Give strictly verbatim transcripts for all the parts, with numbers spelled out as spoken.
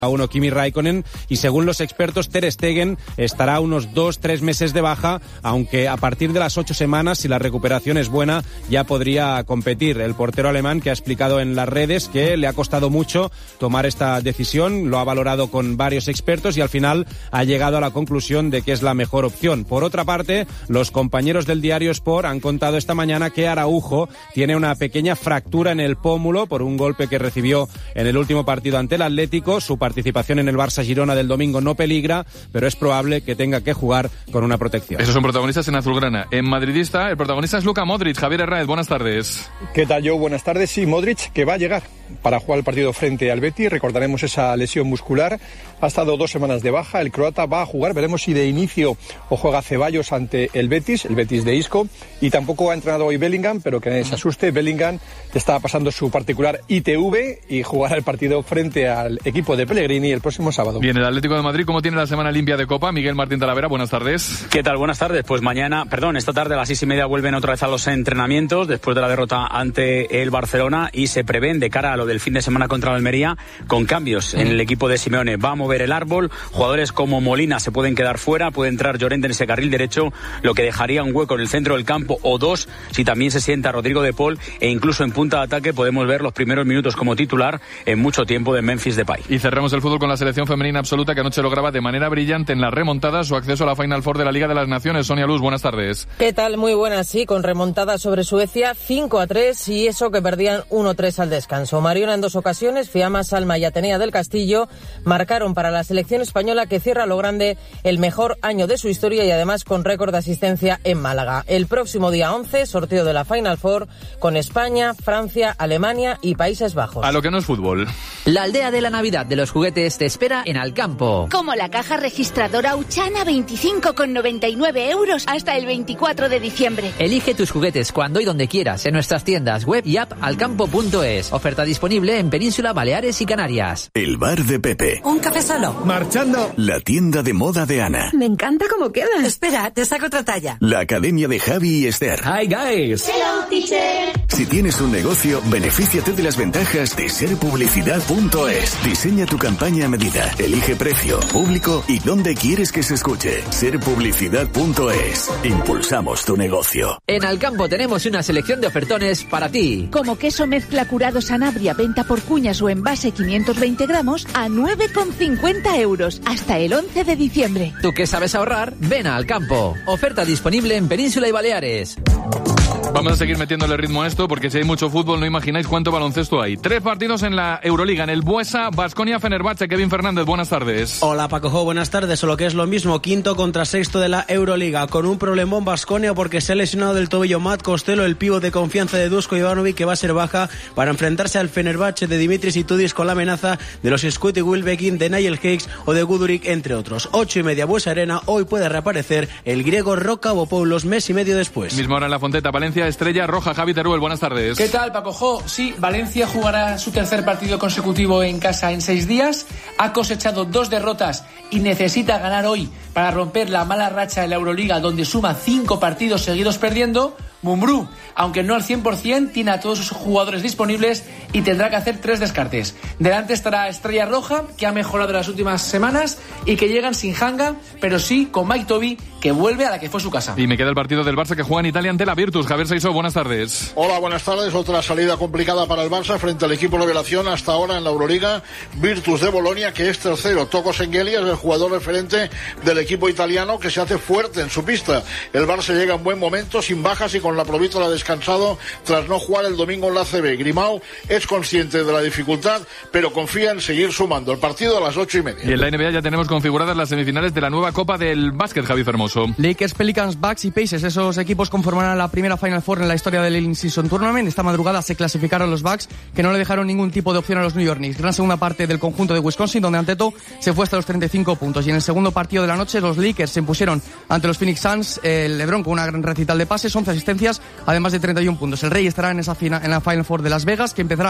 A uno Kimi Raikkonen, y según los expertos Ter Stegen estará unos dos, tres meses de baja, aunque a partir de las ocho semanas, si la recuperación es buena, ya podría competir. El portero alemán, que ha explicado en las redes que le ha costado mucho tomar esta decisión, lo ha valorado con varios expertos y al final ha llegado a la conclusión de que es la mejor opción. Por otra parte, los compañeros del diario Sport han contado esta mañana que Araujo tiene una pequeña fractura en el pómulo por un golpe que recibió en el último partido ante el Atlético. Su participación en el Barça-Girona del domingo no peligra, pero es probable que tenga que jugar con una protección. Esos son protagonistas en azulgrana. En madridista, el protagonista es Luka Modric. Javier Herráez, buenas tardes. ¿Qué tal, Joe? Buenas tardes. Sí, Modric, que va a llegar para jugar el partido frente al Betis. Recordaremos esa lesión muscular. Ha estado dos semanas de baja. El croata va a jugar. Veremos si de inicio o juega Ceballos ante el Betis, el Betis de Isco. Y tampoco ha entrenado hoy Bellingham, pero que nadie se asuste. Bellingham está pasando su particular I T V y jugará el partido frente al equipo de Pellegrini el próximo sábado. Bien, el Atlético de Madrid, ¿cómo tiene la semana limpia de Copa? Miguel Martín Talavera, buenas tardes. ¿Qué tal? Buenas tardes. Pues mañana, perdón, esta tarde a las seis y media vuelven otra vez a los entrenamientos después de la derrota ante el Barcelona y se prevén de cara a lo del fin de semana contra el Almería con cambios en el equipo de Simeone. Va a mover el árbol, jugadores como Molina se pueden quedar fuera, puede entrar Llorente en ese carril derecho, lo que dejaría un hueco en el centro del campo o dos si también se sienta Rodrigo de Paul, e incluso en punta de ataque podemos ver los primeros minutos como titular en mucho tiempo de Memphis Depay. Y cerramos el fútbol con la selección femenina absoluta, que anoche lograba de manera brillante en la remontada su acceso a la Final Four de la Liga de las Naciones. Sonia Luz, buenas tardes. ¿Qué tal? Muy buenas, sí, con remontada sobre Suecia, cinco a tres, y eso que perdían uno tres al descanso. Mariona en dos ocasiones, Fiamma, Salma y Atenea del Castillo marcaron para la selección española, que cierra lo grande el mejor año de su historia y además con récord de asistencia en Málaga. El próximo día once, sorteo de la Final Four con España, Francia, Alemania y Países Bajos. A lo que no es fútbol. La aldea de la Navidad de los juguetes te espera en Alcampo. Como la caja registradora Uchana, veinticinco con noventa y nueve euros hasta el veinticuatro de diciembre. Elige tus juguetes cuando y donde quieras en nuestras tiendas web y app alcampo punto es. Oferta disponible en Península, Baleares y Canarias. El bar de Pepe. Un café solo. Marchando. La tienda de moda de Ana. Me encanta cómo queda. Espera, te saco otra talla. La academia de Javi y Esther. Hi guys. Hello teacher. Si tienes un negocio, benefíciate de las ventajas de ser publicidad punto es. Diseña tu campaña a medida, elige precio, público y dónde quieres que se escuche. ser publicidad punto es. Impulsamos tu negocio. En Alcampo tenemos una selección de ofertones para ti. Como queso mezcla curado Sanabria, venta por cuñas o envase quinientos veinte gramos a nueve con cincuenta euros hasta el once de diciembre. ¿Tú qué sabes ahorrar? Ven a Alcampo. Oferta disponible en Península y Baleares. Vamos a seguir metiéndole ritmo a esto, porque si hay mucho fútbol no imagináis cuánto baloncesto hay. Tres partidos en la Euroliga, en el Buesa, Baskonia, Fenerbahce. Kevin Fernández, buenas tardes. Hola Pacojo, buenas tardes. O lo que es lo mismo, quinto contra sexto de la Euroliga, con un problemón Baskonia porque se ha lesionado del tobillo Matt Costello, el pívot de confianza de Dusko Ivanovic, que va a ser baja para enfrentarse al Fenerbahce de Dimitris Itudis, con la amenaza de los Scottie Wilbekin, de Nigel Hicks o de Guduric, entre otros. Ocho y media Buesa Arena, hoy puede reaparecer el griego Rocavopoulos mes y medio después. Mismo hora en la Fonteta, Valencia, Estrella Roja. Javi Teruel, buenas tardes. ¿Qué tal, Paco Jo? Sí, Valencia jugará su tercer partido consecutivo en casa en seis días. Ha cosechado dos derrotas y necesita ganar hoy para romper la mala racha de la Euroliga, donde suma cinco partidos seguidos perdiendo. Mumbrú, aunque no al cien por ciento, tiene a todos sus jugadores disponibles y tendrá que hacer tres descartes. Delante estará Estrella Roja, que ha mejorado en las últimas semanas y que llegan sin Hanga, pero sí con Mike Toby, que vuelve a la que fue su casa. Y me queda el partido del Barça, que juega en Italia ante la Virtus. Javier Saiso, buenas tardes. Hola, buenas tardes. Otra salida complicada para el Barça frente al equipo revelación hasta ahora en la Euroliga, Virtus de Bolonia, que es tercero. Toko Sengeli es el jugador referente del equipo italiano, que se hace fuerte en su pista. El Barça llega en buen momento, sin bajas y con la provítola descansado tras no jugar el domingo en la A C B. Grimau es consciente de la dificultad, pero confía en seguir sumando. El partido a las ocho y media. Y en la N B A ya tenemos configuradas las semifinales de la nueva Copa del Básquet, Javi Fermoso. Lakers, Pelicans, Bucks y Pacers, esos equipos conformarán la primera Final Four en la historia del In-Season Tournament. Esta madrugada se clasificaron los Bucks, que no le dejaron ningún tipo de opción a los New York Knicks. Gran segunda parte del conjunto de Wisconsin, donde Antetokounmpo se fue hasta los treinta y cinco puntos. Y en el segundo partido de la noche, los Lakers se impusieron ante los Phoenix Suns. El LeBron con una gran recital de pases, once asistencias, además de treinta y uno puntos. El Rey estará en esa fina, en la Final Four de Las Vegas, que empezará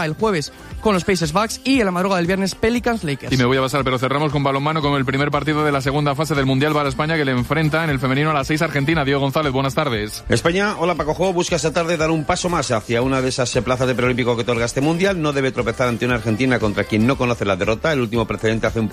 jugará el jueves con los Pacers Bucks y en la madrugada del viernes Pelicans Lakers. Y me voy a pasar, pero cerramos con balonmano con el primer partido de la segunda fase del Mundial para España, que le enfrenta en el femenino a las seis Argentina. Diego González, buenas tardes. España, hola Paco Jo, busca esta tarde dar un paso más hacia una de esas plazas de preolímpico que otorga este Mundial. No debe tropezar ante una Argentina contra quien no conoce la derrota. El último precedente hace un